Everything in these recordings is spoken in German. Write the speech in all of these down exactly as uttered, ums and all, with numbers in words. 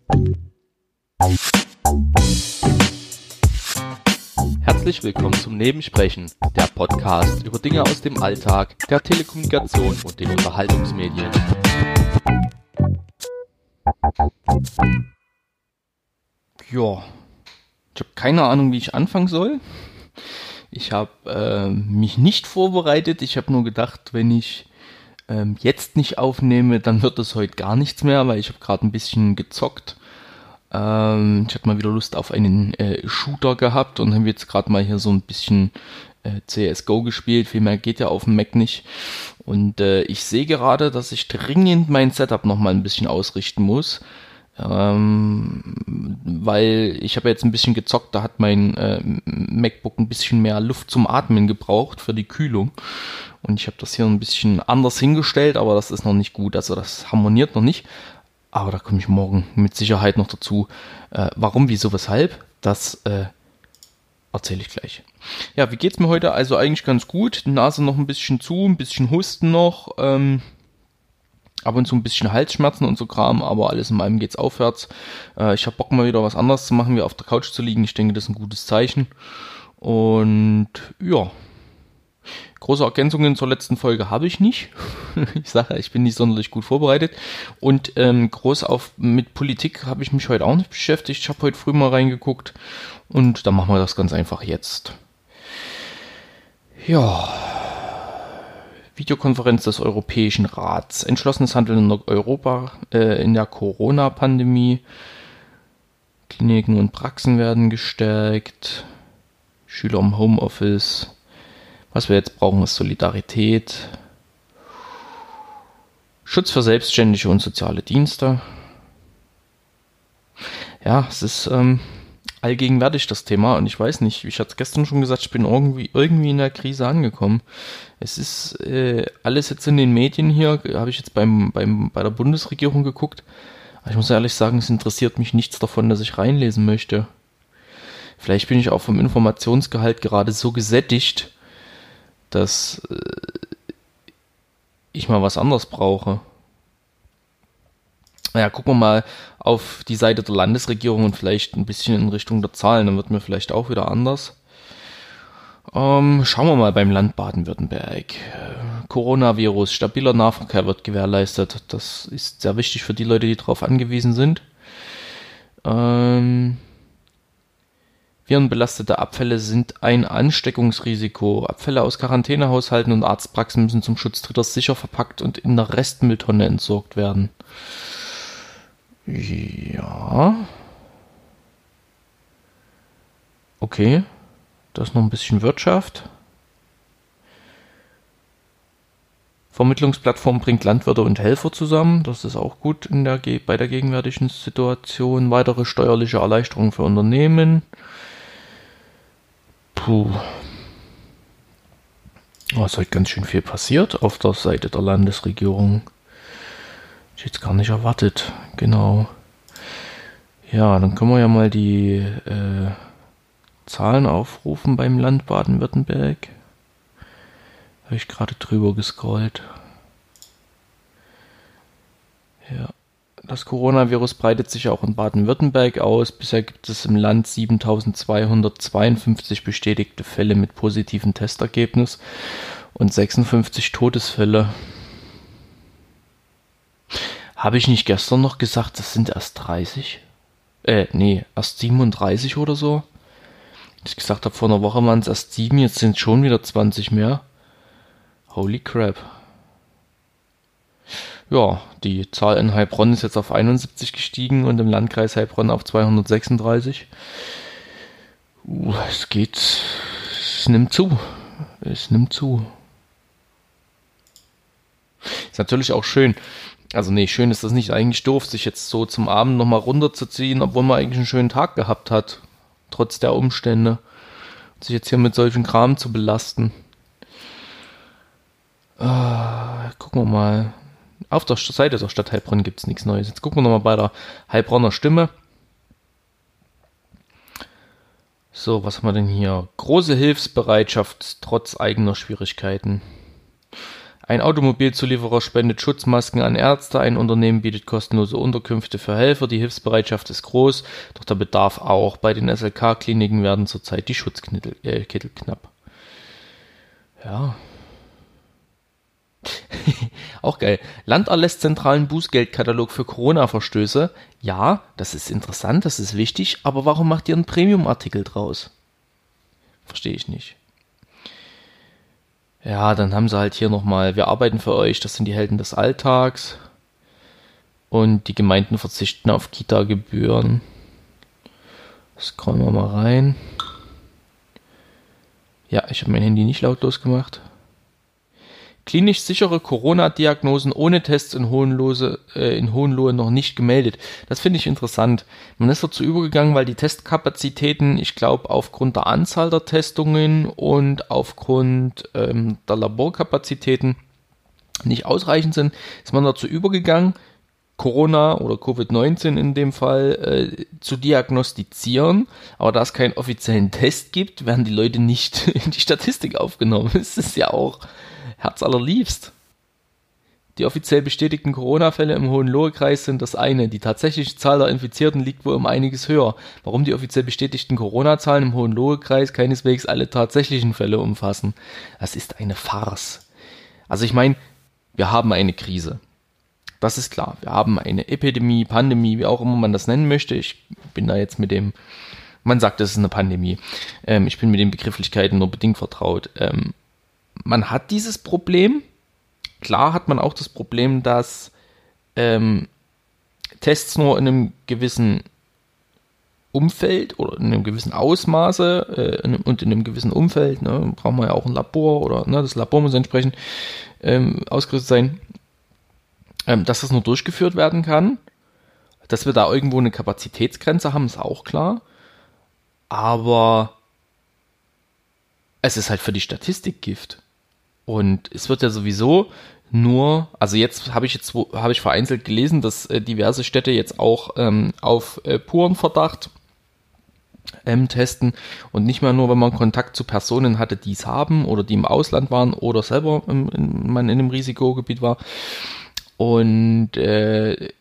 Herzlich willkommen zum Nebensprechen, der Podcast über Dinge aus dem Alltag, der Telekommunikation und den Unterhaltungsmedien. Ja, ich habe keine Ahnung, wie ich anfangen soll. Ich habe äh, mich nicht vorbereitet. Ich habe nur gedacht, wenn ich ähm, jetzt nicht aufnehme, dann wird es heute gar nichts mehr, weil ich habe gerade ein bisschen gezockt. Ähm, ich hatte mal wieder Lust auf einen äh, Shooter gehabt und habe jetzt gerade mal hier so ein bisschen äh, C S G O gespielt. Viel mehr geht ja auf dem Mac nicht. Und äh, ich sehe gerade, dass ich dringend mein Setup nochmal ein bisschen ausrichten muss. Ähm, weil ich habe jetzt ein bisschen gezockt, da hat mein äh, MacBook ein bisschen mehr Luft zum Atmen gebraucht für die Kühlung. Und ich habe das hier ein bisschen anders hingestellt, aber das ist noch nicht gut. Also das harmoniert noch nicht. Aber da komme ich morgen mit Sicherheit noch dazu. Äh, warum, wieso, weshalb? Das äh, erzähle ich gleich. Ja, wie geht's mir heute? Also eigentlich ganz gut. Die Nase noch ein bisschen zu, ein bisschen Husten noch. Ähm, ab und zu ein bisschen Halsschmerzen und so Kram. Aber alles in allem geht's aufwärts. Äh, ich habe Bock mal wieder was anderes zu machen, wie auf der Couch zu liegen. Ich denke, das ist ein gutes Zeichen. Und ja. Große Ergänzungen zur letzten Folge habe ich nicht. Ich sage, ich bin nicht sonderlich gut vorbereitet. Und ähm, groß auf mit Politik habe ich mich heute auch nicht beschäftigt. Ich habe heute früh mal reingeguckt und dann machen wir das ganz einfach jetzt. Ja. Videokonferenz des Europäischen Rats. Entschlossenes Handeln in Europa äh, in der Corona-Pandemie. Kliniken und Praxen werden gestärkt. Schüler im Homeoffice. Was wir jetzt brauchen, ist Solidarität, Schutz für selbstständige und soziale Dienste. Ja, es ist ähm, allgegenwärtig das Thema und ich weiß nicht, ich hatte es gestern schon gesagt, ich bin irgendwie irgendwie in der Krise angekommen. Es ist äh, alles jetzt in den Medien hier, habe ich jetzt beim, beim bei der Bundesregierung geguckt. Aber ich muss ehrlich sagen, es interessiert mich nichts davon, dass ich reinlesen möchte. Vielleicht bin ich auch vom Informationsgehalt gerade so gesättigt, dass äh, ich mal was anderes brauche. Naja, gucken wir mal auf die Seite der Landesregierung und vielleicht ein bisschen in Richtung der Zahlen, dann wird mir vielleicht auch wieder anders. Ähm, schauen wir mal beim Land Baden-Württemberg. Coronavirus, stabiler Nahverkehr wird gewährleistet. Das ist sehr wichtig für die Leute, die darauf angewiesen sind. Ähm... Virenbelastete Abfälle sind ein Ansteckungsrisiko. Abfälle aus Quarantänehaushalten und Arztpraxen müssen zum Schutz Dritter sicher verpackt und in der Restmülltonne entsorgt werden. Ja. Okay. Da ist noch ein bisschen Wirtschaft. Vermittlungsplattform bringt Landwirte und Helfer zusammen. Das ist auch gut in der, bei der gegenwärtigen Situation. Weitere steuerliche Erleichterungen für Unternehmen. Puh. Oh, es ist heute ganz schön viel passiert auf der Seite der Landesregierung. Ich hätte es gar nicht erwartet. Genau. Ja, dann können wir ja mal die äh, Zahlen aufrufen beim Land Baden-Württemberg. Habe ich gerade drüber gescrollt. Ja. Das Coronavirus breitet sich auch in Baden-Württemberg aus. Bisher gibt es im Land siebentausendzweihundertzweiundfünfzig bestätigte Fälle mit positivem Testergebnis und sechsundfünfzig Todesfälle. Habe ich nicht gestern noch gesagt, das sind erst dreißig? Äh, nee, erst siebenunddreißig oder so? Ich gesagt habe, vor einer Woche waren es erst sieben, jetzt sind es schon wieder zwanzig mehr. Holy crap. Ja, die Zahl in Heilbronn ist jetzt auf einundsiebzig gestiegen und im Landkreis Heilbronn auf zweihundertsechsunddreißig. Uh, es geht, es nimmt zu. Es nimmt zu. Ist natürlich auch schön. Also nee, schön ist das nicht, eigentlich doof, sich jetzt so zum Abend nochmal runterzuziehen, obwohl man eigentlich einen schönen Tag gehabt hat. Trotz der Umstände. Sich jetzt hier mit solchen Kram zu belasten. Uh, gucken wir mal. Auf der Seite der Stadt Heilbronn gibt es nichts Neues. Jetzt gucken wir nochmal bei der Heilbronner Stimme. So, was haben wir denn hier? Große Hilfsbereitschaft trotz eigener Schwierigkeiten. Ein Automobilzulieferer spendet Schutzmasken an Ärzte, ein Unternehmen bietet kostenlose Unterkünfte für Helfer, die Hilfsbereitschaft ist groß, doch der Bedarf auch. Bei den S L K-Kliniken werden zurzeit die Schutzkittel äh, Kittel knapp. Ja. Auch geil. Land erlässt zentralen Bußgeldkatalog für Corona-Verstöße. Ja, das ist interessant, das ist wichtig, aber warum macht ihr einen Premium-Artikel draus? Verstehe ich nicht. Ja, dann haben sie halt hier nochmal, wir arbeiten für euch, das sind die Helden des Alltags. Und die Gemeinden verzichten auf Kita-Gebühren. Scrollen wir mal rein. Ja, ich habe mein Handy nicht lautlos gemacht. Klinisch sichere Corona-Diagnosen ohne Tests in Hohenlohe, äh, in Hohenlohe noch nicht gemeldet. Das finde ich interessant. Man ist dazu übergegangen, weil die Testkapazitäten, ich glaube, aufgrund der Anzahl der Testungen und aufgrund ähm, der Laborkapazitäten nicht ausreichend sind, ist man dazu übergegangen, Corona oder Covid neunzehn in dem Fall äh, zu diagnostizieren. Aber da es keinen offiziellen Test gibt, werden die Leute nicht in die Statistik aufgenommen. Das ist ja auch herzallerliebst. Die offiziell bestätigten Corona-Fälle im Hohenlohe-Kreis sind das eine. Die tatsächliche Zahl der Infizierten liegt wohl um einiges höher. Warum die offiziell bestätigten Corona-Zahlen im Hohenlohe-Kreis keineswegs alle tatsächlichen Fälle umfassen? Das ist eine Farce. Also ich meine, wir haben eine Krise. Das ist klar. Wir haben eine Epidemie, Pandemie, wie auch immer man das nennen möchte. Ich bin da jetzt mit dem, man sagt, es ist eine Pandemie. Ähm, ich bin mit den Begrifflichkeiten nur bedingt vertraut. Ähm, Man hat dieses Problem. Klar hat man auch das Problem, dass ähm, Tests nur in einem gewissen Umfeld oder in einem gewissen Ausmaße äh, in, und in einem gewissen Umfeld, ne, braucht man ja auch ein Labor oder ne, das Labor muss entsprechend ähm, ausgerüstet sein, ähm, dass das nur durchgeführt werden kann. Dass wir da irgendwo eine Kapazitätsgrenze haben, ist auch klar. Aber es ist halt für die Statistik Gift. Und es wird ja sowieso nur, also jetzt habe ich jetzt habe ich vereinzelt gelesen, dass äh, diverse Städte jetzt auch ähm, auf äh, puren Verdacht ähm, testen und nicht mehr nur, wenn man Kontakt zu Personen hatte, die es haben oder die im Ausland waren oder selber im, in, man in einem Risikogebiet war. Und äh,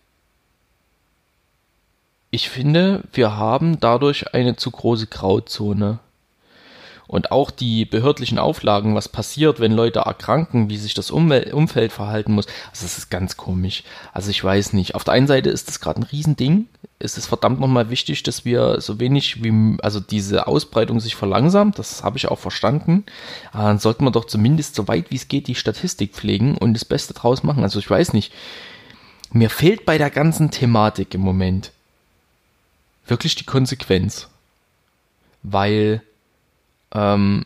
ich finde, wir haben dadurch eine zu große Grauzone. Und auch die behördlichen Auflagen, was passiert, wenn Leute erkranken, wie sich das Umwel- Umfeld verhalten muss, also das ist ganz komisch. Also ich weiß nicht. Auf der einen Seite ist das gerade ein Riesending. Es ist verdammt nochmal wichtig, dass wir so wenig wie, also diese Ausbreitung sich verlangsamt. Das habe ich auch verstanden. Aber dann sollten wir doch zumindest so weit wie es geht die Statistik pflegen und das Beste draus machen. Also ich weiß nicht. Mir fehlt bei der ganzen Thematik im Moment wirklich die Konsequenz. Weil Ähm,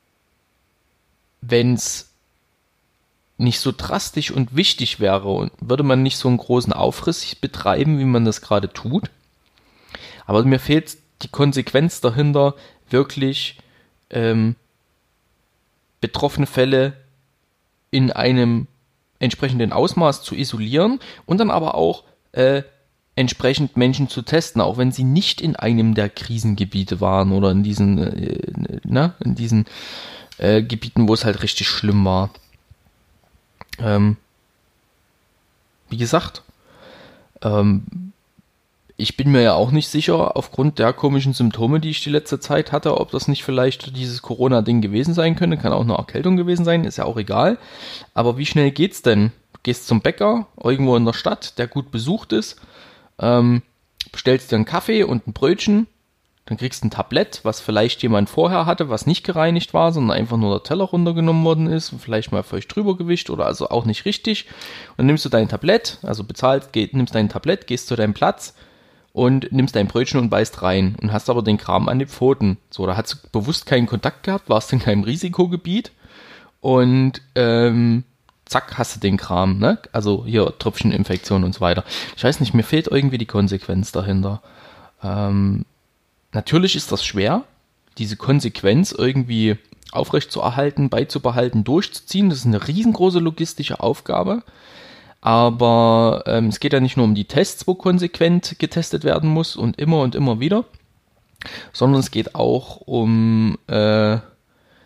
wenn es nicht so drastisch und wichtig wäre und würde man nicht so einen großen Aufriss betreiben, wie man das gerade tut. Aber mir fehlt die Konsequenz dahinter, wirklich ähm, betroffene Fälle in einem entsprechenden Ausmaß zu isolieren und dann aber auch äh, entsprechend Menschen zu testen, auch wenn sie nicht in einem der Krisengebiete waren oder in diesen, äh, ne, in diesen äh, Gebieten, wo es halt richtig schlimm war. Ähm, wie gesagt, ähm, ich bin mir ja auch nicht sicher, aufgrund der komischen Symptome, die ich die letzte Zeit hatte, ob das nicht vielleicht dieses Corona-Ding gewesen sein könnte. Kann auch eine Erkältung gewesen sein, ist ja auch egal. Aber wie schnell geht's denn? Gehst zum Bäcker, irgendwo in der Stadt, der gut besucht ist, Ähm, bestellst dir einen Kaffee und ein Brötchen, dann kriegst du ein Tablett, was vielleicht jemand vorher hatte, was nicht gereinigt war, sondern einfach nur der Teller runtergenommen worden ist und vielleicht mal feucht drüber gewischt oder also auch nicht richtig. Und dann nimmst du dein Tablett, also bezahlst, geh, nimmst dein Tablett, gehst zu deinem Platz und nimmst dein Brötchen und beißt rein und hast aber den Kram an den Pfoten. So, da hast du bewusst keinen Kontakt gehabt, warst in keinem Risikogebiet und ähm, zack, hast du den Kram, ne? Also hier Tröpfcheninfektion und so weiter. Ich weiß nicht, mir fehlt irgendwie die Konsequenz dahinter. Ähm, natürlich ist das schwer, diese Konsequenz irgendwie aufrechtzuerhalten, beizubehalten, durchzuziehen. Das ist eine riesengroße logistische Aufgabe. Aber ähm, es geht ja nicht nur um die Tests, wo konsequent getestet werden muss und immer und immer wieder, sondern es geht auch um, äh,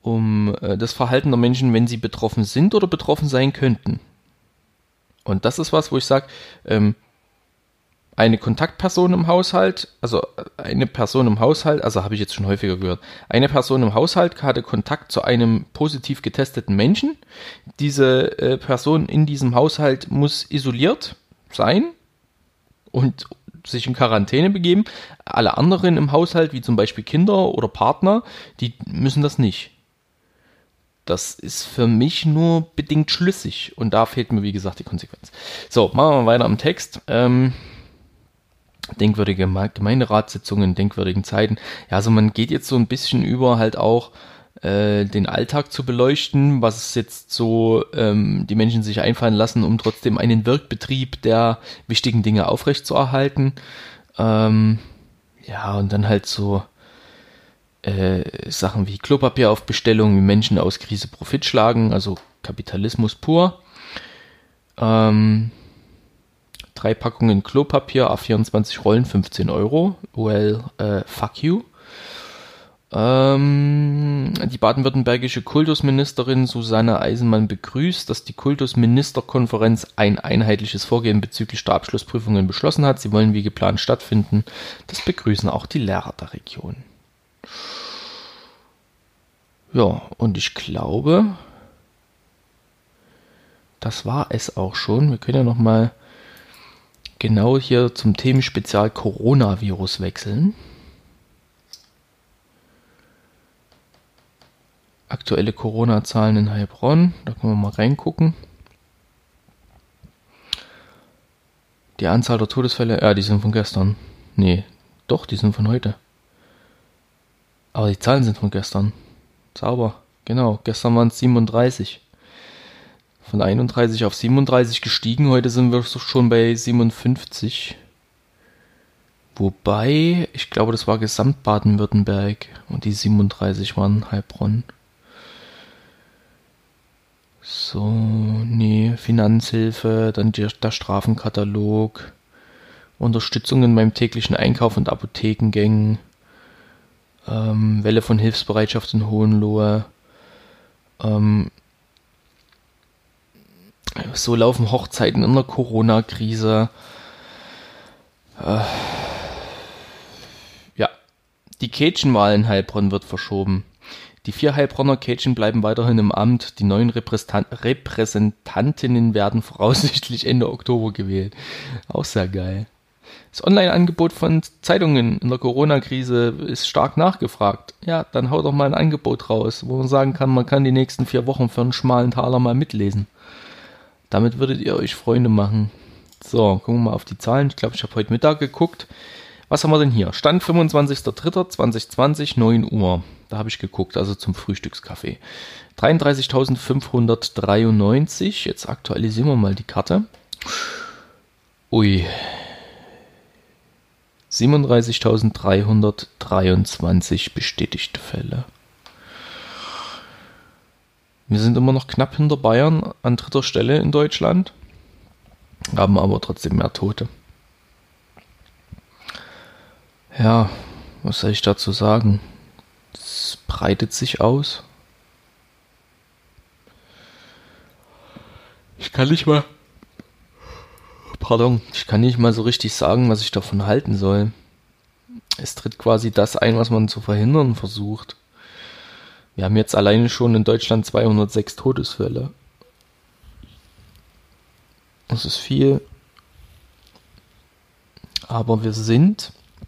um äh, das Verhalten der Menschen, wenn sie betroffen sind oder betroffen sein könnten. Und das ist was, wo ich sage, ähm, eine Kontaktperson im Haushalt, also eine Person im Haushalt, also habe ich jetzt schon häufiger gehört, eine Person im Haushalt hatte Kontakt zu einem positiv getesteten Menschen. Diese äh, Person in diesem Haushalt muss isoliert sein und sich in Quarantäne begeben. Alle anderen im Haushalt, wie zum Beispiel Kinder oder Partner, die müssen das nicht. Das ist für mich nur bedingt schlüssig. Und da fehlt mir, wie gesagt, die Konsequenz. So, machen wir weiter am Text. Ähm, denkwürdige Gemeinderatssitzungen, denkwürdigen Zeiten. Ja, also man geht jetzt so ein bisschen über halt auch äh, den Alltag zu beleuchten, was jetzt so ähm, die Menschen sich einfallen lassen, um trotzdem einen Wirkbetrieb der wichtigen Dinge aufrechtzuerhalten. Ähm, ja, und dann halt so Äh, Sachen wie Klopapier auf Bestellung, wie Menschen aus Krise Profit schlagen, also Kapitalismus pur. Ähm, drei Packungen Klopapier, A vierundzwanzig Rollen, fünfzehn Euro. Well, äh, fuck you. Ähm, die baden-württembergische Kultusministerin Susanne Eisenmann begrüßt, dass die Kultusministerkonferenz ein einheitliches Vorgehen bezüglich der Abschlussprüfungen beschlossen hat. Sie wollen wie geplant stattfinden. Das begrüßen auch die Lehrer der Region. Ja, und ich glaube, das war es auch schon. Wir können ja nochmal genau hier zum Themenspezial Coronavirus wechseln. Aktuelle Corona-Zahlen in Heilbronn, da können wir mal reingucken. Die Anzahl der Todesfälle, ja, die sind von gestern. Nee, doch, die sind von heute. Aber die Zahlen sind von gestern. Sauber, genau. Gestern waren es siebenunddreißig. Von einunddreißig auf siebenunddreißig gestiegen. Heute sind wir schon bei siebenundfünfzig. Wobei, ich glaube, das war Gesamt Baden-Württemberg. Und die siebenunddreißig waren Heilbronn. So, nee, Finanzhilfe, dann der, der Strafenkatalog. Unterstützungen beim täglichen Einkauf und Apothekengängen. Ähm, Welle von Hilfsbereitschaft in Hohenlohe. Ähm, so laufen Hochzeiten in der Corona-Krise. Äh, ja, die Kätchenwahl in Heilbronn wird verschoben. Die vier Heilbronner Kätchen bleiben weiterhin im Amt. Die neuen Repräsentan- Repräsentantinnen werden voraussichtlich Ende Oktober gewählt. Auch sehr geil. Das Online-Angebot von Zeitungen in der Corona-Krise ist stark nachgefragt. Ja, dann hau doch mal ein Angebot raus, wo man sagen kann, man kann die nächsten vier Wochen für einen schmalen Taler mal mitlesen. Damit würdet ihr euch Freunde machen. So, gucken wir mal auf die Zahlen. Ich glaube, ich habe heute Mittag geguckt. Was haben wir denn hier? Stand fünfundzwanzigster dritter zweitausendzwanzig, neun Uhr. Da habe ich geguckt, also zum Frühstückskaffee. dreiunddreißigtausendfünfhundertdreiundneunzig. Jetzt aktualisieren wir mal die Karte. Ui. siebenunddreißigtausenddreihundertdreiundzwanzig bestätigte Fälle. Wir sind immer noch knapp hinter Bayern an dritter Stelle in Deutschland, haben aber trotzdem mehr Tote. Ja, was soll ich dazu sagen? Es breitet sich aus. Ich kann nicht mal Pardon, ich kann nicht mal so richtig sagen, was ich davon halten soll. Es tritt quasi das ein, was man zu verhindern versucht. Wir haben jetzt alleine schon in Deutschland zweihundertsechs Todesfälle. Das ist viel. Aber wir sind,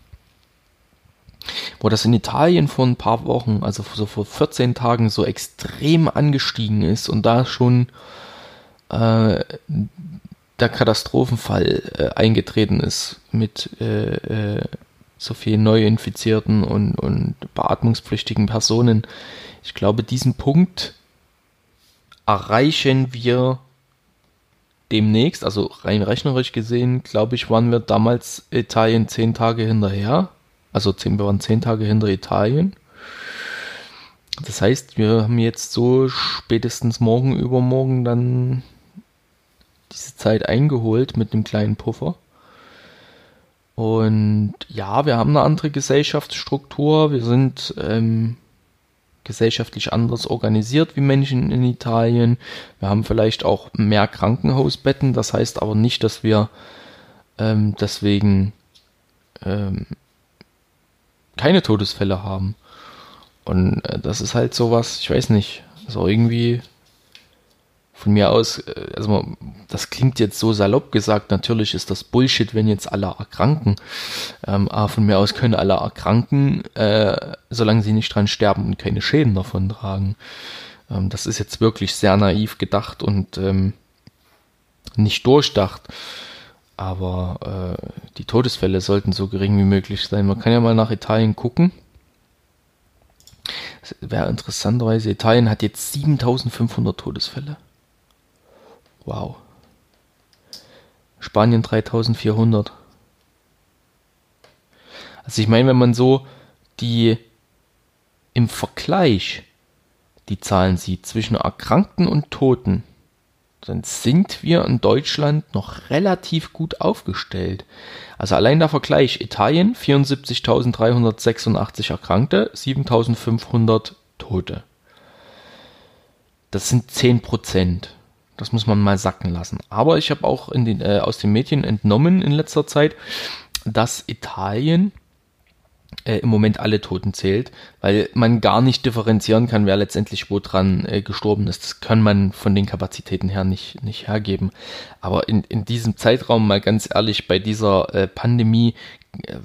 wo das in Italien vor ein paar Wochen, also so vor vierzehn Tagen so extrem angestiegen ist und da schon äh, der Katastrophenfall äh, eingetreten ist mit äh, äh, so vielen Neuinfizierten und, und beatmungspflichtigen Personen. Ich glaube, diesen Punkt erreichen wir demnächst, also rein rechnerisch gesehen, glaube ich, waren wir damals Italien zehn Tage hinterher. Also zehn, wir waren zehn Tage hinter Italien. Das heißt, wir haben jetzt so spätestens morgen, übermorgen dann diese Zeit eingeholt mit einem kleinen Puffer. Und ja, wir haben eine andere Gesellschaftsstruktur. Wir sind ähm, gesellschaftlich anders organisiert wie Menschen in Italien. Wir haben vielleicht auch mehr Krankenhausbetten. Das heißt aber nicht, dass wir ähm, deswegen ähm, keine Todesfälle haben. Und äh, das ist halt sowas, ich weiß nicht, so irgendwie von mir aus, äh, also das klingt jetzt so salopp gesagt, natürlich ist das Bullshit, wenn jetzt alle erkranken, ähm, aber von mir aus können alle erkranken, äh, solange sie nicht dran sterben und keine Schäden davon tragen. Ähm, das ist jetzt wirklich sehr naiv gedacht und ähm, nicht durchdacht. Aber äh, die Todesfälle sollten so gering wie möglich sein. Man kann ja mal nach Italien gucken. Das wäre interessanterweise, Italien hat jetzt siebentausendfünfhundert Todesfälle. Wow. Spanien dreitausendvierhundert. Also ich meine, wenn man so die im Vergleich die Zahlen sieht zwischen Erkrankten und Toten, dann sind wir in Deutschland noch relativ gut aufgestellt. Also allein der Vergleich: Italien vierundsiebzigtausenddreihundertsechsundachtzig Erkrankte, siebentausendfünfhundert Tote. Das sind zehn Prozent. Das muss man mal sacken lassen. Aber ich habe auch in den, äh, aus den Medien entnommen in letzter Zeit, dass Italien äh, im Moment alle Toten zählt, weil man gar nicht differenzieren kann, wer letztendlich wo dran äh, gestorben ist. Das kann man von den Kapazitäten her nicht, nicht hergeben. Aber in, in diesem Zeitraum, mal ganz ehrlich, bei dieser äh, Pandemie, äh,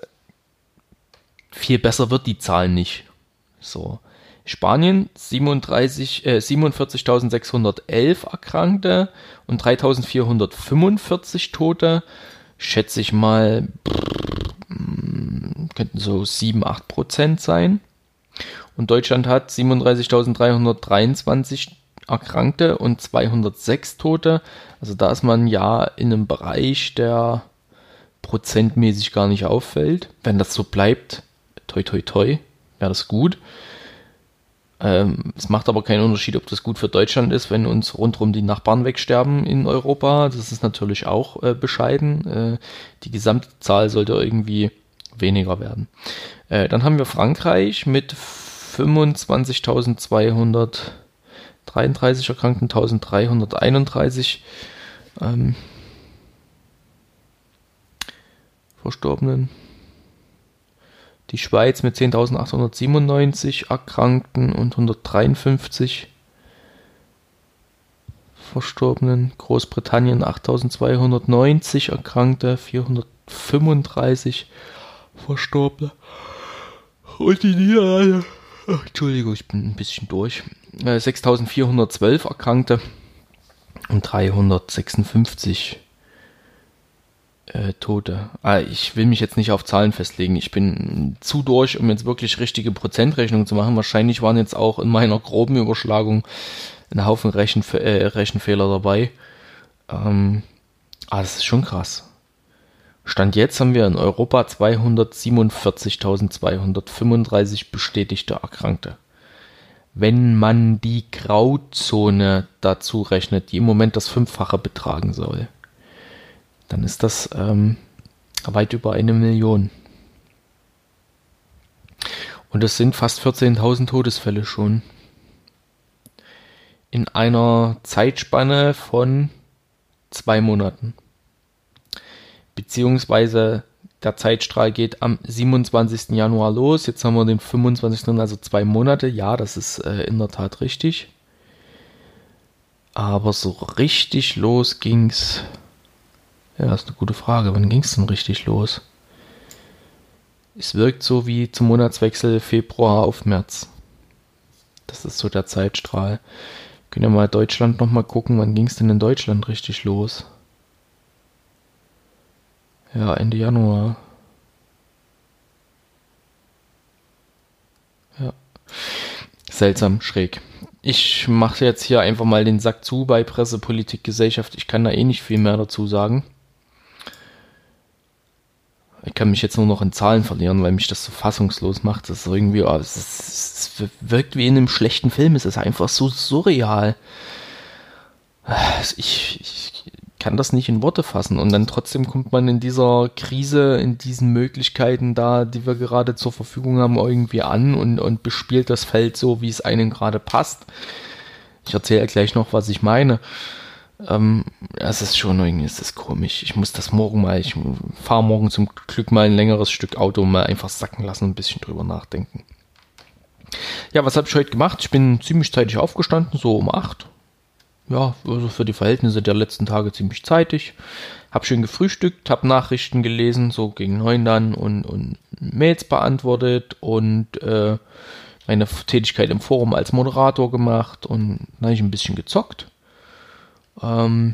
viel besser wird die Zahl nicht. So. Spanien siebenunddreißig, äh, siebenundvierzigtausendsechshundertelf Erkrankte und dreitausendvierhundertfünfundvierzig Tote. Schätze ich mal, pff, könnten so sieben, acht Prozent sein. Und Deutschland hat siebenunddreißigtausenddreihundertdreiundzwanzig Erkrankte und zweihundertsechs Tote. Also da ist man ja in einem Bereich, der prozentmäßig gar nicht auffällt. Wenn das so bleibt, toi toi toi, wäre das gut. Ähm, es macht aber keinen Unterschied, ob das gut für Deutschland ist, wenn uns rundherum die Nachbarn wegsterben in Europa. Das ist natürlich auch äh, bescheiden. Äh, die Gesamtzahl sollte irgendwie weniger werden. Äh, dann haben wir Frankreich mit fünfundzwanzigtausendzweihundertdreiunddreißig Erkrankten, eintausenddreihunderteinunddreißig ähm, Verstorbenen. Die Schweiz mit zehntausendachthundertsiebenundneunzig Erkrankten und hundertdreiundfünfzig Verstorbenen. Großbritannien achttausendzweihundertneunzig Erkrankte, vierhundertfünfunddreißig Verstorbene. Und die Niederlande, ach, Entschuldigung, ich bin ein bisschen durch, äh, sechstausendvierhundertzwölf Erkrankte und dreihundertsechsundfünfzig Äh, Tote. Ah, ich will mich jetzt nicht auf Zahlen festlegen. Ich bin zu durch, um jetzt wirklich richtige Prozentrechnungen zu machen. Wahrscheinlich waren jetzt auch in meiner groben Überschlagung ein Haufen Rechenf- äh, Rechenfehler dabei. Ähm, ah, das ist schon krass. Stand jetzt haben wir in Europa zweihundertsiebenundvierzigtausendzweihundertfünfunddreißig bestätigte Erkrankte. Wenn man die Grauzone dazu rechnet, die im Moment das Fünffache betragen soll, dann ist das ähm, weit über eine Million. Und es sind fast vierzehntausend Todesfälle schon. In einer Zeitspanne von zwei Monaten. Beziehungsweise der Zeitstrahl geht am siebenundzwanzigsten Januar los. Jetzt haben wir den fünfundzwanzigsten also zwei Monate. Ja, das ist äh, in der Tat richtig. Aber so richtig los ging's. Ja, das ist eine gute Frage. Wann ging es denn richtig los? Es wirkt so wie zum Monatswechsel Februar auf März. Das ist so der Zeitstrahl. Können ja mal Deutschland nochmal gucken, wann ging es denn in Deutschland richtig los? Ja, Ende Januar. Ja. Seltsam, schräg. Ich mache jetzt hier einfach mal den Sack zu bei Presse, Politik, Gesellschaft. Ich kann da eh nicht viel mehr dazu sagen. Ich kann mich jetzt nur noch in Zahlen verlieren, weil mich das so fassungslos macht. Das ist irgendwie, oh, es, ist, es wirkt wie in einem schlechten Film. Es ist einfach so surreal. Ich, ich, kann das nicht in Worte fassen. Und dann trotzdem kommt man in dieser Krise, in diesen Möglichkeiten da, die wir gerade zur Verfügung haben, irgendwie an und, und bespielt das Feld so, wie es einem gerade passt. Ich erzähle gleich noch, was ich meine. Ähm, es ist schon irgendwie, es ist komisch. Ich muss das morgen mal, ich fahre morgen zum Glück mal ein längeres Stück Auto, mal einfach sacken lassen und ein bisschen drüber nachdenken. Ja, was habe ich heute gemacht? Ich bin ziemlich zeitig aufgestanden, so um acht. Ja, also für die Verhältnisse der letzten Tage ziemlich zeitig. Hab schön gefrühstückt, hab Nachrichten gelesen, so gegen neun dann und, und Mails beantwortet und äh, meine Tätigkeit im Forum als Moderator gemacht und dann habe ich ein bisschen gezockt. Ähm,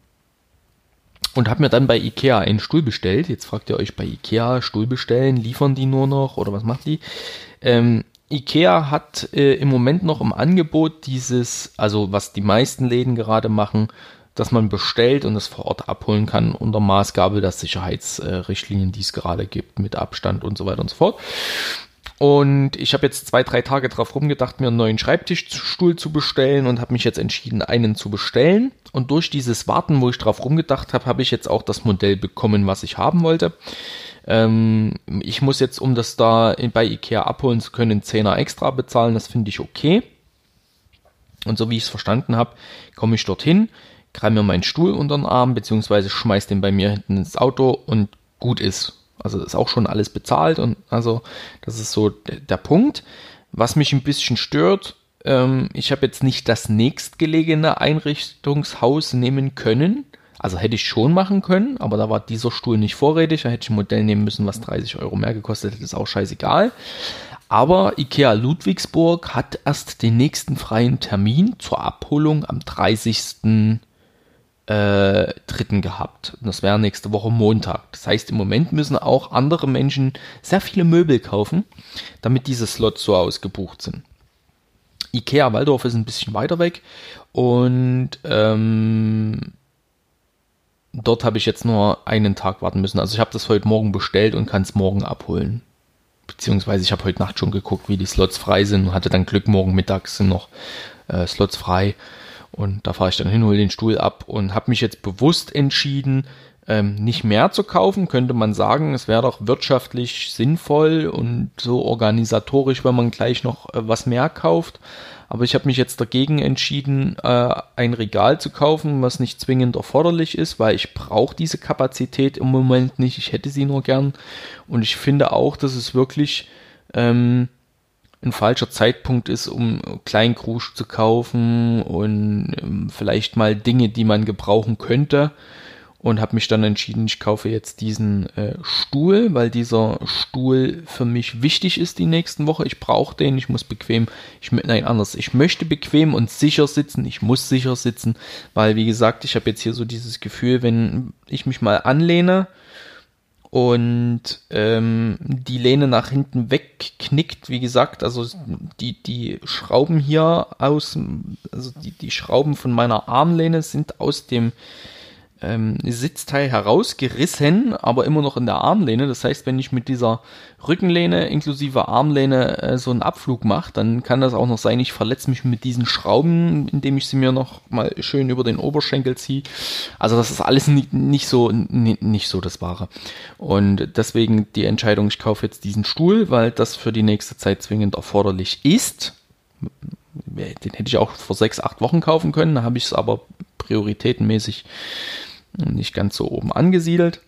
und habe mir dann bei Ikea einen Stuhl bestellt. Jetzt fragt ihr euch, bei Ikea Stuhl bestellen, liefern die nur noch oder was macht die? Ähm, Ikea hat äh, im Moment noch im Angebot dieses, also was die meisten Läden gerade machen, dass man bestellt und es vor Ort abholen kann unter Maßgabe der Sicherheitsrichtlinien, äh, die es gerade gibt, mit Abstand und so weiter und so fort. Und ich habe jetzt zwei, drei Tage drauf rumgedacht, mir einen neuen Schreibtischstuhl zu bestellen und habe mich jetzt entschieden, einen zu bestellen. Und durch dieses Warten, wo ich drauf rumgedacht habe, habe ich jetzt auch das Modell bekommen, was ich haben wollte. Ähm, ich muss jetzt, um das da bei Ikea abholen zu können, einen Zehner extra bezahlen. Das finde ich okay. Und so wie ich es verstanden habe, komme ich dorthin, greife mir meinen Stuhl unter den Arm, beziehungsweise schmeiß den bei mir hinten ins Auto und gut ist. Also ist auch schon alles bezahlt und also das ist so d- der Punkt. Was mich ein bisschen stört, ähm, ich habe jetzt nicht das nächstgelegene Einrichtungshaus nehmen können. Also hätte ich schon machen können, aber da war dieser Stuhl nicht vorrätig. Da hätte ich ein Modell nehmen müssen, was dreißig Euro mehr gekostet hätte, ist auch scheißegal. Aber Ikea Ludwigsburg hat erst den nächsten freien Termin zur Abholung am dreißigsten Äh, dritten gehabt. Das wäre nächste Woche Montag. Das heißt, im Moment müssen auch andere Menschen sehr viele Möbel kaufen, damit diese Slots so ausgebucht sind. Ikea Waldorf ist ein bisschen weiter weg und ähm, dort habe ich jetzt nur einen Tag warten müssen. Also ich habe das heute Morgen bestellt und kann es morgen abholen. Beziehungsweise ich habe heute Nacht schon geguckt, wie die Slots frei sind und hatte dann Glück, morgen mittags sind noch äh, Slots frei. Und da fahre ich dann hin, hole den Stuhl ab und habe mich jetzt bewusst entschieden, ähm, nicht mehr zu kaufen. Könnte man sagen, es wäre doch wirtschaftlich sinnvoll und so organisatorisch, wenn man gleich noch äh, was mehr kauft. Aber ich habe mich jetzt dagegen entschieden, äh, ein Regal zu kaufen, was nicht zwingend erforderlich ist, weil ich brauche diese Kapazität im Moment nicht. Ich hätte sie nur gern. Und ich finde auch, dass es wirklich Ähm, ein falscher Zeitpunkt ist, um Kleinkrusch zu kaufen und ähm, vielleicht mal Dinge, die man gebrauchen könnte, und habe mich dann entschieden, ich kaufe jetzt diesen äh, Stuhl, weil dieser Stuhl für mich wichtig ist die nächsten Woche. Ich brauche den, ich muss bequem, ich nein anders, ich möchte bequem und sicher sitzen, ich muss sicher sitzen, weil wie gesagt, ich habe jetzt hier so dieses Gefühl, wenn ich mich mal anlehne und ähm, die Lehne nach hinten wegknickt, wie gesagt, also die, die Schrauben hier aus, also die, die Schrauben von meiner Armlehne sind aus dem ähm, Sitzteil herausgerissen, aber immer noch in der Armlehne. Das heißt, wenn ich mit dieser Rückenlehne inklusive Armlehne äh, so einen Abflug mache, dann kann das auch noch sein, ich verletze mich mit diesen Schrauben, indem ich sie mir noch mal schön über den Oberschenkel ziehe. Also das ist alles nicht, nicht so nicht, nicht so das Wahre. Und deswegen die Entscheidung, ich kaufe jetzt diesen Stuhl, weil das für die nächste Zeit zwingend erforderlich ist. Den hätte ich auch vor sechs, acht Wochen kaufen können, da habe ich es aber prioritätenmäßig nicht ganz so oben angesiedelt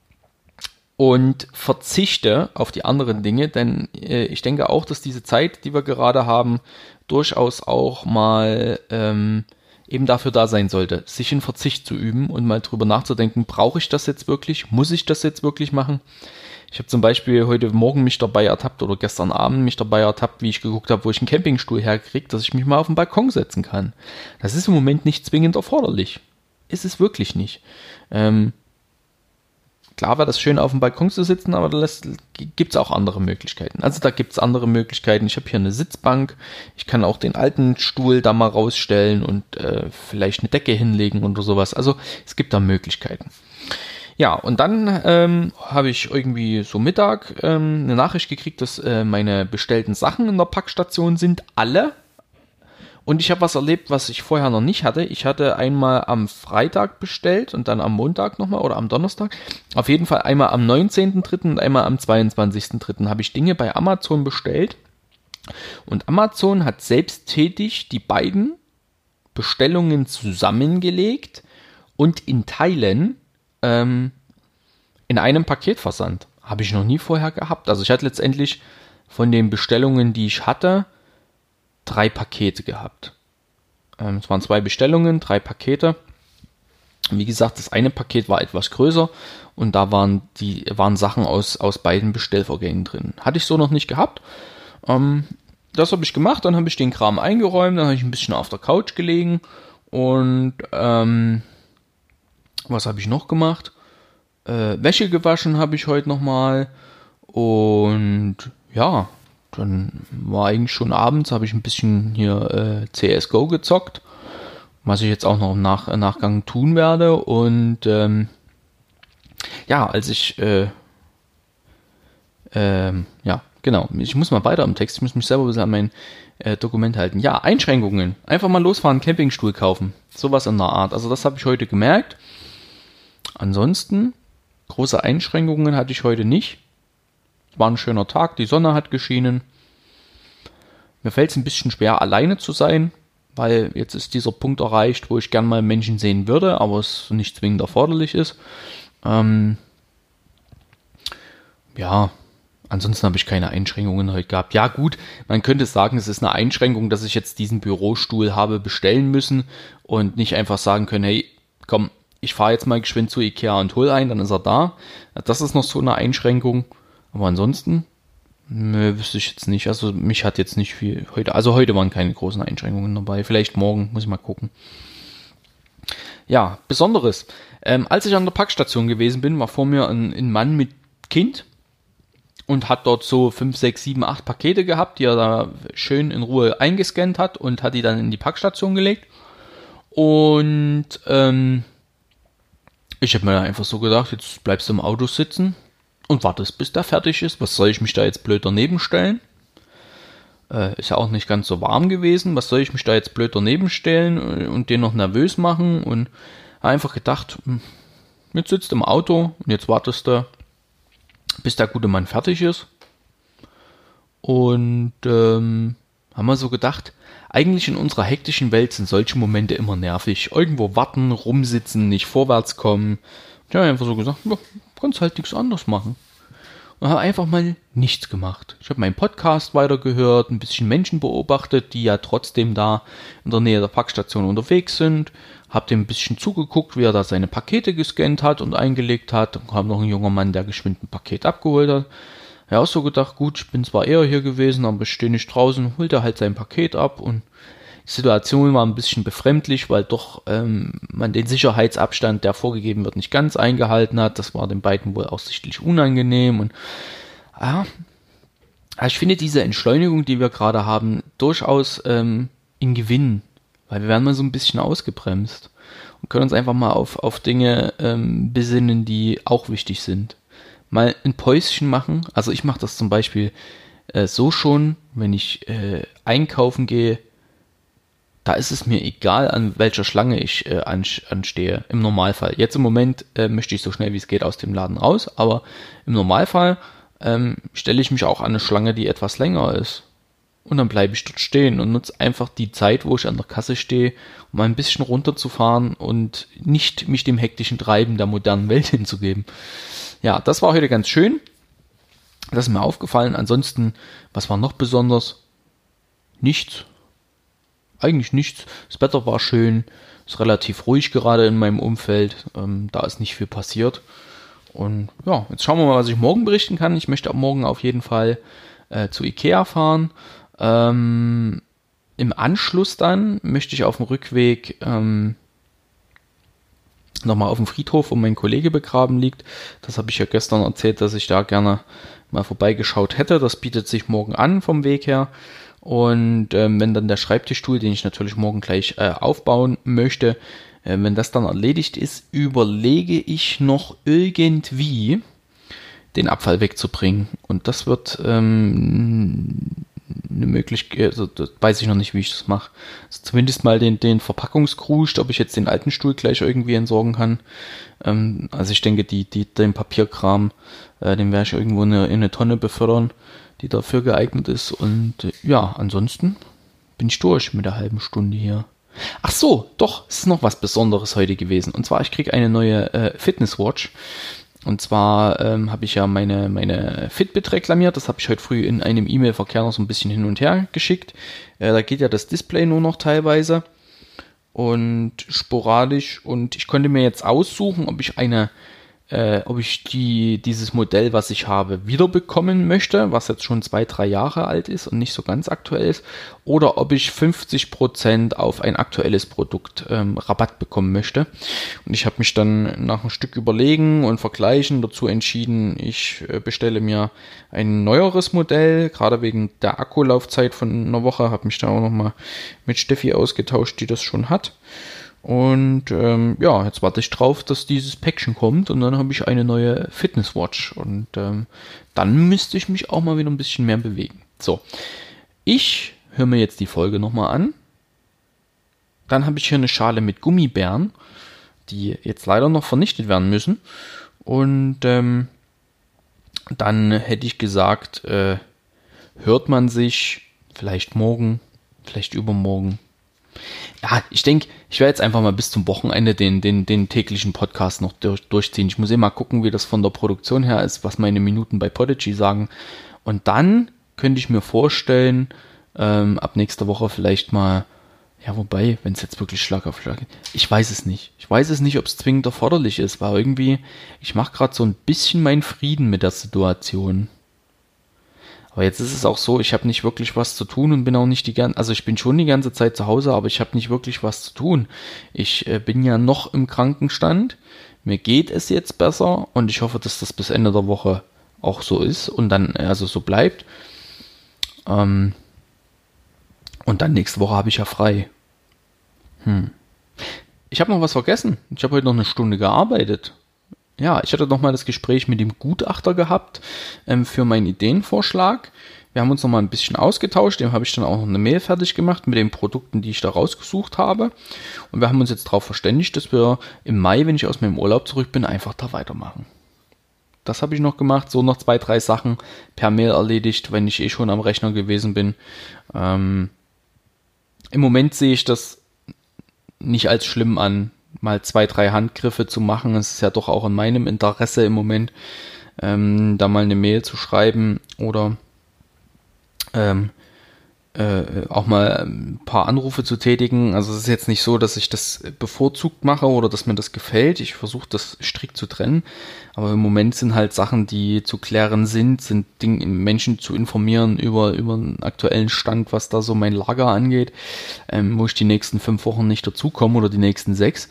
und verzichte auf die anderen Dinge, denn äh, ich denke auch, dass diese Zeit, die wir gerade haben, durchaus auch mal ähm, eben dafür da sein sollte, sich in Verzicht zu üben und mal drüber nachzudenken, brauche ich das jetzt wirklich, muss ich das jetzt wirklich machen? Ich habe zum Beispiel heute Morgen mich dabei ertappt oder gestern Abend mich dabei ertappt, wie ich geguckt habe, wo ich einen Campingstuhl herkriege, dass ich mich mal auf den Balkon setzen kann. Das ist im Moment nicht zwingend erforderlich. Ist es wirklich nicht. Ähm, klar wäre das schön, auf dem Balkon zu sitzen, aber da gibt es auch andere Möglichkeiten. Also da gibt es andere Möglichkeiten. Ich habe hier eine Sitzbank. Ich kann auch den alten Stuhl da mal rausstellen und äh, vielleicht eine Decke hinlegen oder sowas. Also es gibt da Möglichkeiten. Ja, und dann ähm, habe ich irgendwie so Mittag ähm, eine Nachricht gekriegt, dass äh, meine bestellten Sachen in der Packstation sind, alle. Und ich habe was erlebt, was ich vorher noch nicht hatte. Ich hatte einmal am Freitag bestellt und dann am Montag nochmal oder am Donnerstag. Auf jeden Fall einmal am neunzehnten dritten und einmal am zweiundzwanzigsten dritten habe ich Dinge bei Amazon bestellt. Und Amazon hat selbsttätig die beiden Bestellungen zusammengelegt und in Teilen ähm, in einem Paket versandt. Habe ich noch nie vorher gehabt. Also ich hatte letztendlich von den Bestellungen, die ich hatte, drei Pakete gehabt. Ähm, es waren zwei Bestellungen, drei Pakete. Wie gesagt, das eine Paket war etwas größer und da waren die waren Sachen aus, aus beiden Bestellvorgängen drin. Hatte ich so noch nicht gehabt. Ähm, das habe ich gemacht, dann habe ich den Kram eingeräumt, dann habe ich ein bisschen auf der Couch gelegen und ähm, was habe ich noch gemacht? Äh, Wäsche gewaschen habe ich heute nochmal und ja, dann war eigentlich schon abends, habe ich ein bisschen hier äh, C S G O gezockt, was ich jetzt auch noch im Nach Nachgang tun werde. Und ähm, ja, als ich, äh, ähm, ja, genau, ich muss mal weiter im Text, ich muss mich selber ein bisschen an mein äh, Dokument halten. Ja, Einschränkungen, einfach mal losfahren, Campingstuhl kaufen, sowas in der Art. Also das habe ich heute gemerkt. Ansonsten, große Einschränkungen hatte ich heute nicht. Es war ein schöner Tag, die Sonne hat geschienen. Mir fällt es ein bisschen schwer, alleine zu sein, weil jetzt ist dieser Punkt erreicht, wo ich gern mal Menschen sehen würde, aber es nicht zwingend erforderlich ist. Ähm, ja, ansonsten habe ich keine Einschränkungen heute gehabt. Ja gut, man könnte sagen, es ist eine Einschränkung, dass ich jetzt diesen Bürostuhl habe bestellen müssen und nicht einfach sagen können, hey, komm, ich fahre jetzt mal geschwind zu Ikea und hol einen, dann ist er da. Das ist noch so eine Einschränkung. Aber ansonsten, nö, wüsste ich jetzt nicht. Also mich hat jetzt nicht viel heute, also heute waren keine großen Einschränkungen dabei. Vielleicht morgen, muss ich mal gucken. Ja, Besonderes. Ähm, als ich an der Packstation gewesen bin, war vor mir ein, ein Mann mit Kind und hat dort so fünf, sechs, sieben, acht Pakete gehabt, die er da schön in Ruhe eingescannt hat und hat die dann in die Packstation gelegt. Und ähm, ich habe mir einfach so gedacht, jetzt bleibst du im Auto sitzen und wartest, bis der fertig ist. Was soll ich mich da jetzt blöd daneben stellen? Äh, ist ja auch nicht ganz so warm gewesen. Was soll ich mich da jetzt blöd daneben stellen und den noch nervös machen? Und einfach gedacht, jetzt sitzt du im Auto und jetzt wartest du, bis der gute Mann fertig ist. Und ähm, haben wir so gedacht, eigentlich in unserer hektischen Welt sind solche Momente immer nervig. Irgendwo warten, rumsitzen, nicht vorwärts kommen. Ich habe einfach so gesagt, ja, kannst halt nichts anderes machen. Und habe einfach mal nichts gemacht. Ich habe meinen Podcast weitergehört, ein bisschen Menschen beobachtet, die ja trotzdem da in der Nähe der Packstation unterwegs sind. Habe dem ein bisschen zugeguckt, wie er da seine Pakete gescannt hat und eingelegt hat. Dann kam noch ein junger Mann, der geschwind ein Paket abgeholt hat. Ja, auch so gedacht, gut, ich bin zwar eher hier gewesen, aber ich stehe nicht draußen, holt er halt sein Paket ab und die Situation war ein bisschen befremdlich, weil doch ähm, man den Sicherheitsabstand, der vorgegeben wird, nicht ganz eingehalten hat. Das war den beiden wohl auch sichtlich unangenehm und ja, ich finde diese Entschleunigung, die wir gerade haben, durchaus ähm, in Gewinn, weil wir werden mal so ein bisschen ausgebremst und können uns einfach mal auf, auf Dinge ähm, besinnen, die auch wichtig sind. Mal ein Päuschen machen, also ich mache das zum Beispiel äh, so schon, wenn ich äh, einkaufen gehe, da ist es mir egal, an welcher Schlange ich äh, anstehe, im Normalfall. Jetzt im Moment äh, möchte ich so schnell wie es geht aus dem Laden raus, aber im Normalfall ähm, stelle ich mich auch an eine Schlange, die etwas länger ist. Und dann bleibe ich dort stehen und nutze einfach die Zeit, wo ich an der Kasse stehe, um ein bisschen runterzufahren und nicht mich dem hektischen Treiben der modernen Welt hinzugeben. Ja, das war heute ganz schön. Das ist mir aufgefallen. Ansonsten, was war noch besonders? Nichts. Eigentlich nichts. Das Wetter war schön. Ist relativ ruhig gerade in meinem Umfeld. Ähm, da ist nicht viel passiert. Und ja, jetzt schauen wir mal, was ich morgen berichten kann. Ich möchte ab morgen auf jeden Fall äh, zu Ikea fahren. Ähm, im Anschluss dann möchte ich auf dem Rückweg ähm, nochmal auf dem Friedhof, wo mein Kollege begraben liegt. Das habe ich ja gestern erzählt, dass ich da gerne mal vorbeigeschaut hätte. Das bietet sich morgen an vom Weg her. Und ähm, wenn dann der Schreibtischstuhl, den ich natürlich morgen gleich äh, aufbauen möchte, äh, wenn das dann erledigt ist, überlege ich noch irgendwie den Abfall wegzubringen. Und das wird ähm, eine Möglichkeit, also das weiß ich noch nicht, wie ich das mache. Also zumindest mal den, den Verpackungskruscht, ob ich jetzt den alten Stuhl gleich irgendwie entsorgen kann. Ähm, also ich denke, die, die, den Papierkram, äh, den werde ich irgendwo in eine, in eine Tonne befördern, die dafür geeignet ist. Und äh, ja, ansonsten bin ich durch mit der halben Stunde hier. Ach so, doch, es ist noch was Besonderes heute gewesen. Und zwar, ich kriege eine neue äh, Fitnesswatch. Und zwar ähm, habe ich ja meine, meine Fitbit reklamiert. Das habe ich heute früh in einem E-Mail-Verkehr noch so ein bisschen hin und her geschickt. Äh, da geht ja das Display nur noch teilweise und sporadisch. Und ich konnte mir jetzt aussuchen, ob ich eine Äh, ob ich die, dieses Modell, was ich habe, wiederbekommen möchte, was jetzt schon zwei, drei Jahre alt ist und nicht so ganz aktuell ist, oder ob ich fünfzig Prozent auf ein aktuelles Produkt ähm, Rabatt bekommen möchte. Und ich habe mich dann nach ein Stück überlegen und vergleichen dazu entschieden, ich äh, bestelle mir ein neueres Modell, gerade wegen der Akkulaufzeit von einer Woche, habe mich da auch nochmal mit Steffi ausgetauscht, die das schon hat. Und ähm, ja, jetzt warte ich drauf, dass dieses Päckchen kommt und dann habe ich eine neue Fitnesswatch und ähm, dann müsste ich mich auch mal wieder ein bisschen mehr bewegen. So, ich höre mir jetzt die Folge nochmal an. Dann habe ich hier eine Schale mit Gummibären, die jetzt leider noch vernichtet werden müssen. Und ähm, dann hätte ich gesagt, äh, hört man sich vielleicht morgen, vielleicht übermorgen. Ja, ich denke, ich werde jetzt einfach mal bis zum Wochenende den, den, den täglichen Podcast noch durch, durchziehen. Ich muss eh mal gucken, wie das von der Produktion her ist, was meine Minuten bei Podigy sagen. Und dann könnte ich mir vorstellen, ähm, ab nächster Woche vielleicht mal, ja, wobei, wenn es jetzt wirklich Schlag auf Schlag geht, ich weiß es nicht. Ich weiß es nicht, ob es zwingend erforderlich ist, weil irgendwie, ich mache gerade so ein bisschen meinen Frieden mit der Situation. Aber jetzt ist es auch so, ich habe nicht wirklich was zu tun und bin auch nicht die ganze, also ich bin schon die ganze Zeit zu Hause, aber ich habe nicht wirklich was zu tun. Ich äh, bin ja noch im Krankenstand, mir geht es jetzt besser und ich hoffe, dass das bis Ende der Woche auch so ist und dann, also so bleibt. Ähm, und dann nächste Woche habe ich ja frei. Hm. Ich habe noch was vergessen. Ich habe heute noch eine Stunde gearbeitet. Ja, ich hatte nochmal das Gespräch mit dem Gutachter gehabt ähm, für meinen Ideenvorschlag. Wir haben uns nochmal ein bisschen ausgetauscht. Dem habe ich dann auch noch eine Mail fertig gemacht mit den Produkten, die ich da rausgesucht habe. Und wir haben uns jetzt darauf verständigt, dass wir im Mai, wenn ich aus meinem Urlaub zurück bin, einfach da weitermachen. Das habe ich noch gemacht. So noch zwei, drei Sachen per Mail erledigt, wenn ich eh schon am Rechner gewesen bin. Ähm, Im Moment sehe ich das nicht als schlimm an, mal zwei, drei Handgriffe zu machen. Es ist ja doch auch in meinem Interesse im Moment, ähm, da mal eine Mail zu schreiben oder ähm, äh, auch mal ein paar Anrufe zu tätigen. Also es ist jetzt nicht so, dass ich das bevorzugt mache oder dass mir das gefällt. Ich versuche das strikt zu trennen. Aber im Moment sind halt Sachen, die zu klären sind, sind Dinge, Menschen zu informieren über, über einen aktuellen Stand, was da so mein Lager angeht, ähm, wo ich die nächsten fünf Wochen nicht dazukomme oder die nächsten sechs.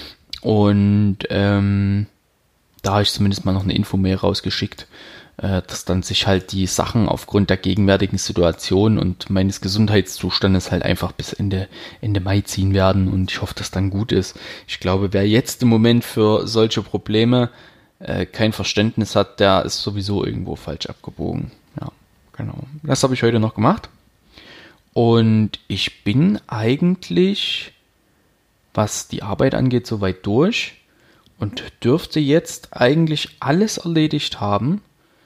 Und ähm, da habe ich zumindest mal noch eine Infomail rausgeschickt, äh, dass dann sich halt die Sachen aufgrund der gegenwärtigen Situation und meines Gesundheitszustandes halt einfach bis Ende, Ende Mai ziehen werden. Und ich hoffe, dass dann gut ist. Ich glaube, wer jetzt im Moment für solche Probleme kein Verständnis hat, der ist sowieso irgendwo falsch abgebogen. Ja, genau. Das habe ich heute noch gemacht. Und ich bin eigentlich, was die Arbeit angeht, soweit durch und dürfte jetzt eigentlich alles erledigt haben,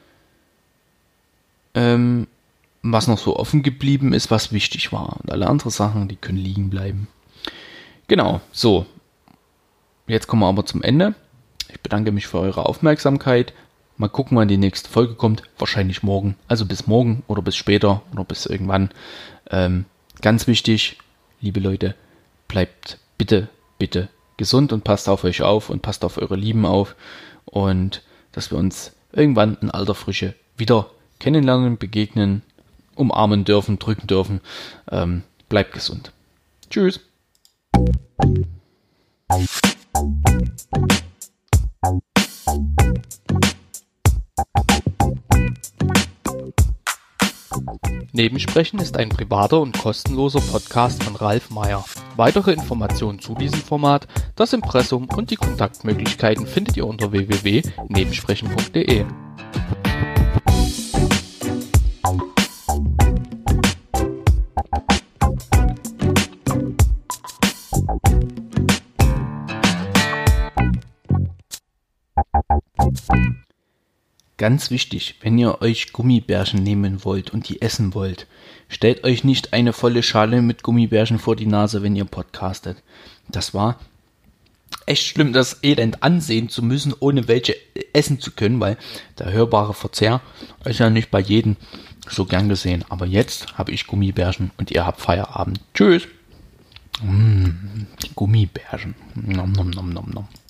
ähm, was noch so offen geblieben ist, was wichtig war. Und alle anderen Sachen, die können liegen bleiben. Genau, so. Jetzt kommen wir aber zum Ende. Ich bedanke mich für eure Aufmerksamkeit. Mal gucken, wann die nächste Folge kommt. Wahrscheinlich morgen. Also bis morgen oder bis später oder bis irgendwann. Ähm, ganz wichtig, liebe Leute, bleibt bitte, bitte gesund und passt auf euch auf und passt auf eure Lieben auf. Und dass wir uns irgendwann in alter Frische wieder kennenlernen, begegnen, umarmen dürfen, drücken dürfen. Ähm, bleibt gesund. Tschüss. Nebensprechen ist ein privater und kostenloser Podcast von Ralf Meyer. Weitere Informationen zu diesem Format, das Impressum und die Kontaktmöglichkeiten findet ihr unter w w w punkt nebensprechen punkt de. ganz wichtig, wenn ihr euch Gummibärchen nehmen wollt und die essen wollt, stellt euch nicht eine volle Schale mit Gummibärchen vor die Nase, wenn ihr podcastet. Das war echt schlimm, das Elend ansehen zu müssen, ohne welche essen zu können, weil der hörbare Verzehr ist ja nicht bei jedem so gern gesehen. Aber jetzt habe ich Gummibärchen und ihr habt Feierabend. Tschüss. Mmh, Gummibärchen. Nom, nom, nom, nom, nom.